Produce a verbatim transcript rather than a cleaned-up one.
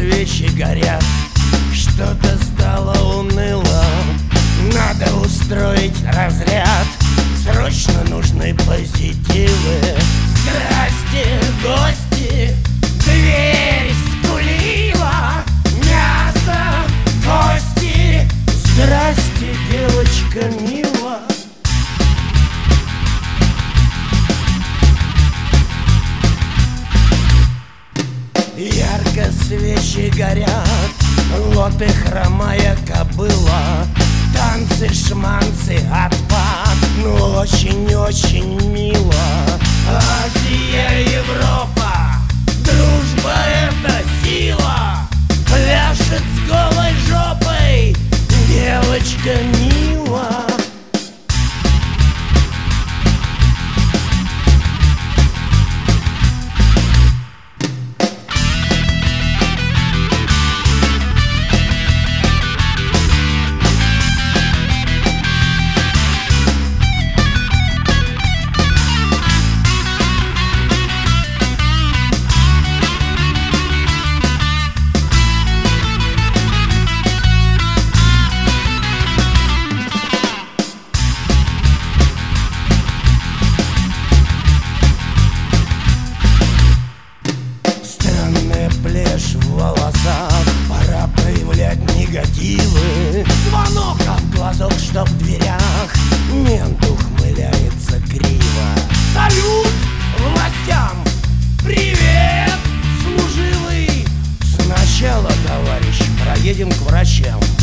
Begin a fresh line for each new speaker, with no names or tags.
свечи горят, что-то стало уныло. Надо устроить разряд, срочно нужны позитивы. Здрасте, гости, дверь скулила, мясо, кости. Здрасте, девочка мила. Ярко свечи горят, вот и хромая кобыла. Танцы, шманцы, отпад, ну очень-очень мило. Азия, Европа, дружба — это сила. Пляшет с голой жопой девочка мила. Плешь в волосах, пора проявлять негативы. Звонок в глазок, чтоб в дверях мент ухмыляется криво. Салют властям! Привет, служивый! Сначала, товарищ, проедем к врачам.